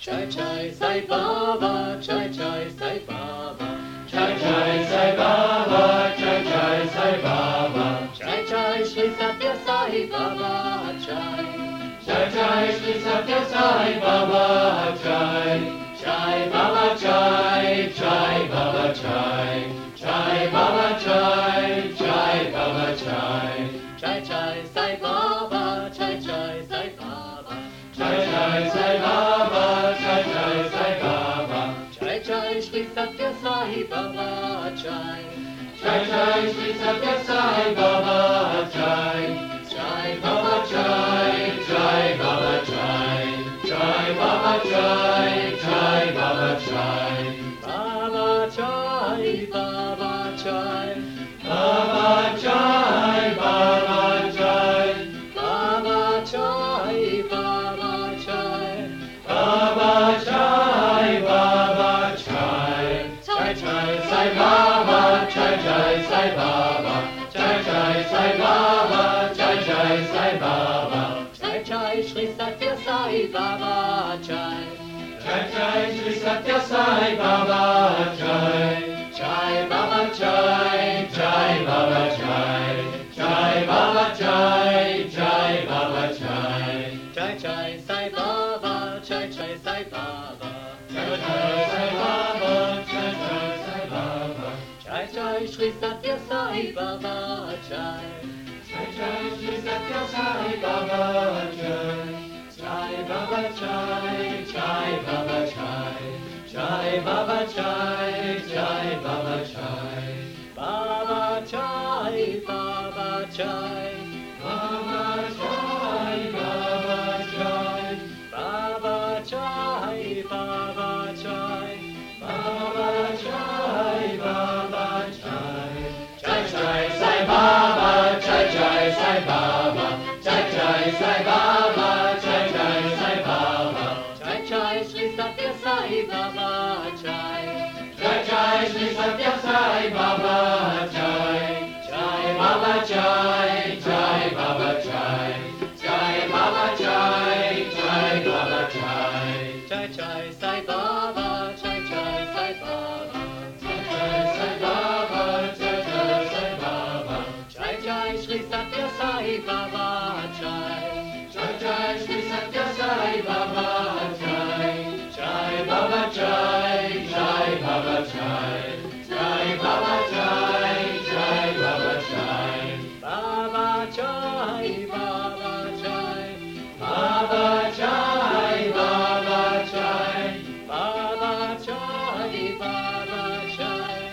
Jai Jai Sai Baba, Jai Jai Sai Baba, Jai Jai Sai Baba, Jai Jai Sai Baba, Jai Jai Shri Satya Sai Baba, Jai Jai Jai Shri Satya Sai Baba, Jai Jai Baba Jai, Jai Baba Jai, Jai Baba Jai, Jai Baba Jai, Jai Jai Sai Baba, Jai Jai Sai Baba, Jai Jai Sai Baba, Jai Jai Sai Baba, Jai Jai Shri Satya Sai Baba, Jai Jai Jai Shri Satya Sai Baba, Jai Jai Baba Jai, Jai Baba Jai, Jai Baba Jai, Jai Baba Jai, Baba Jai, Baba Jai, Baba Jai, Baba Jai, Baba Jai, Baba Jai, Baba Jai, Baba Jai, Jai Jai Sai Baba, Jai Jai Sai Baba, Jai Jai Sai Baba, Jai Jai Sai Baba, Jai Jai Shri Satya Sai Baba, Jai Jai Jai Shri Satya Sai Baba, Jai Jai Baba Jai, Jai Baba Jai, Jai Baba Jai, Jai Baba Jai, Jai Jai Sai Baba, Jai Jai Sai Baba, Jai Jai Sai Baba, Jai Jai Sai Baba, Jai Jai Shri Satya Sai Baba, Jai Jai Jai Shri Satya Sai Baba, Jai Jai Baba Jai, Jai Baba Jai, Jai Baba Jai, Jai Baba Jai, Baba Jai, Baba Jai, Baba Jai, Baba Jai, Baba Jai, Baba Jai, Baba Jai, Baba Jai, Jai Jai Sai Baba, Jai Jai Sai Baba, Jai Jai Sai Baba, Jai Jai Sai Baba, Jai Jai Shri Satya Sai Baba, Jai Jai Jai Shri Satya Sai Baba, Jai Jai Baba Jai, Jai Baba Jai, Jai Baba Jai, Jai Baba Jai, Jai Jai Sai Baba, Jai Jai Sai Baba, Jai Jai Sai Baba, Jai Jai Sai Baba, Jai Jai Shri Satya Sai Baba, Jai Jai Jai Shri Satya Sai Baba, Jai Jai Baba Jai, Jai Baba Jai, Jai Baba Jai, Jai Baba Jai, Baba Jai, Baba Jai, Baba Jai, Baba Jai, Baba Jai, Baba Jai,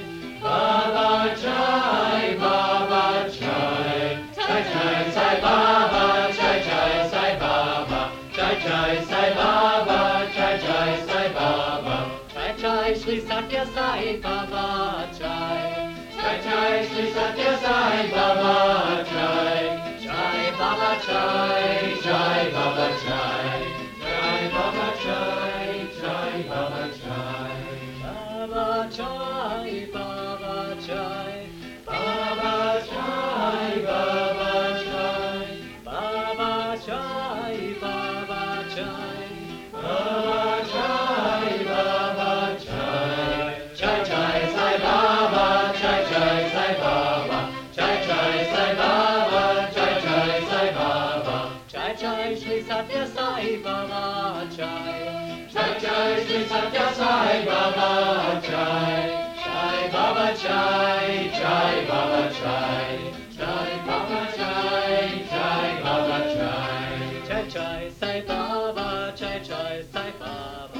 Baba Jai, Baba Jai, Jai Jai Sai Baba, Jai Jai Sai Baba, Jai Jai Sai Baba, Jai Jai Sai Baba, Jai Jai Shri Satya Sai Baba, Jai Jai Jai Shri Satya Sai Baba, Jai Jai Baba Jai, Jai Baba Jai, Jai Baba Jai, Jai Baba Jai, Baba Jai, Baba Jai, Baba Jai, Baba Jai, Baba Jai, Baba Jai, Baba Jai, Baba Jai, Jai Jai Sai Baba, Jai Jai Sai Baba, Jai Jai Sai Baba, Jai Jai Sai Baba, Jai Jai Shri Satya Sai Baba, Jai Jai Jai Shri Satya Sai Baba, Jai Jai Baba Jai, Jai Baba Jai, Jai Baba Jai, Jai Baba Jai, Jai Jai Sai Baba, Jai Jai Sai Baba,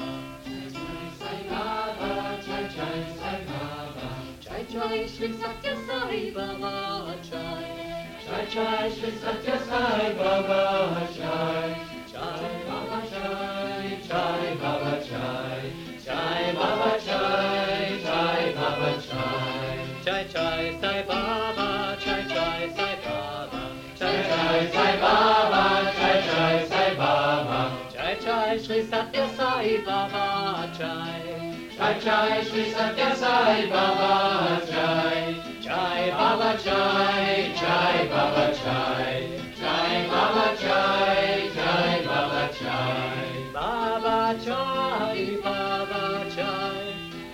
Sai Baba, Jai Jai Sai Baba, Jai Jai Shri Satya Sai Baba, Jai Jai Jai Shri Satya Sai Baba, Jai Jai Baba Jai, Jai Baba Jai, Jai Baba Jai, Jai Baba Jai, Jai Jai Sai Baba, Jai Jai Sai Baba, Jai Jai Sai Baba, Jai Jai Sai Baba, Jai Jai Shri Satya Sai Baba, Jai Jai Jai Shri Satya Sai Baba, Jai Jai Baba Jai, Jai Baba Jai, Jai Baba Jai, Jai Baba Jai, Baba Jai, Baba Jai.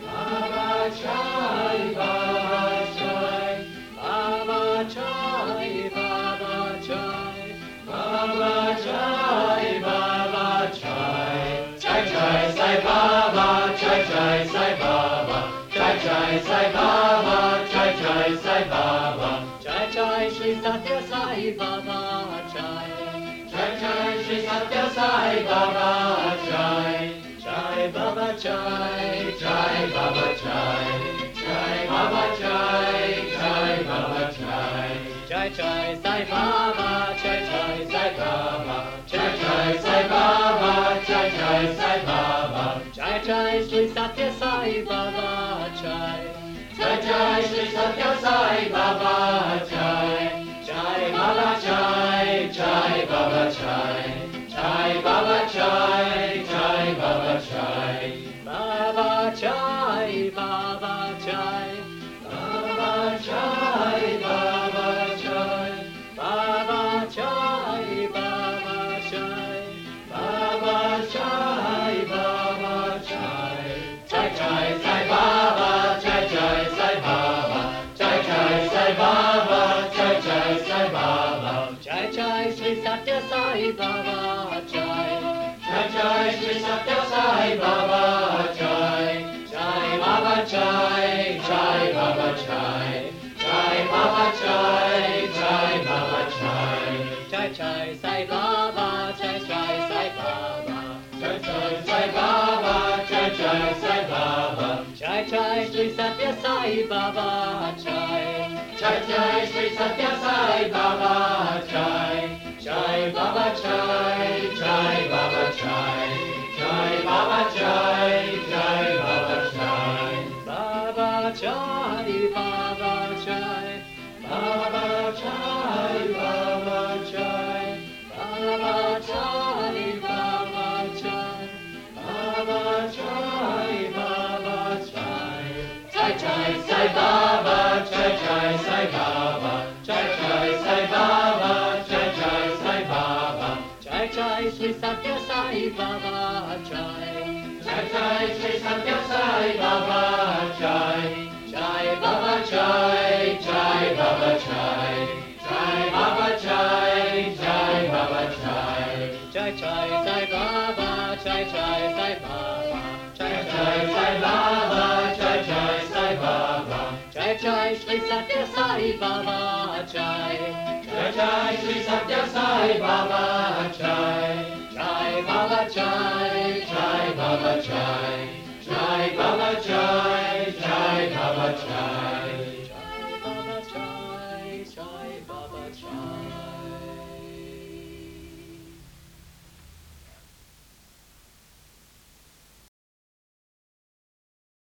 Baba Jai, Baba Jai. Baba Jai, Baba Jai. Baba Jai, Baba Jai. Jai Jai Sai Baba, Jai Jai Sai Baba. Jai Jai Sai Baba, Jai Jai Sai Baba. Jai Jai Shri Satya Sai Baba Jai. Jai Jai Shri Satya Sai Baba Jai. Jai Baba Jai. Jai Baba Jai. Jai Baba Jai. Jai Baba Jai. Jai Jai Sai Baba. Jai Jai Sai Baba. Jai Jai Sai Baba. Jai Jai Sai Baba. Jai Jai Shri Satya Sai Baba Jai. Jai Jai Shri Satya Sai Baba Jai. Jai Baba Jai. Jai Baba Jai. Jai Baba Jai. Jai Baba Jai. Baba Jai, Baba Jai. Baba Jai. Baba Jai. Baba Jai, Baba Jai. Baba Jai. Baba Jai. Jai Jai Sai Baba. Jai Jai Sai Baba. Jai Jai Sai Baba. Jai Jai Sai Baba. Jai Jai Shri Satya Sai Baba Jai. Jai Jai Shri Satya Sai Baba Jai. Jai Baba Jai. Jai Baba Jai. Jai Baba Jai. Jai Baba Jai. Jai Jai Sai Baba. Jai Jai Sai Baba. Jai Jai Sai Baba. Jai Jai Sai Baba. Jai Jai Shri Satya Sai Baba Jai. Jai Jai Shri Satya Sai Baba Jai. Jai Baba Jai. Jai Baba Jai. Jai Baba Jai. Jai Baba Jai. Baba Jai, Baba Jai. Baba Jai. Baba Jai. Baba Jai, Baba Jai. Baba Jai. Baba Jai. Jai Jai Sai Baba. Jai Jai Sai Baba. Jai Jai Sai Baba. Jai Jai Sai Baba. Jai Jai Shri Satya Sai Baba Jai. Jai Jai Shri Satya Sai Baba Jai. Jai Baba Jai. Jai Baba Jai. Jai Baba Jai. Jai Baba Jai. Jai Jai Sai Baba. Jai Jai Sai Baba. Jai Jai Sai Baba. Jai Jai Sai Baba. Jai Jai Shri Satya Sai Baba Jai. Jai Jai Shri Satya Sai Baba Jai. Jai Baba Jai. Jai Baba Jai. Jai Baba Jai. Jai Baba Jai. Jai Baba Jai. Jai Baba Jai.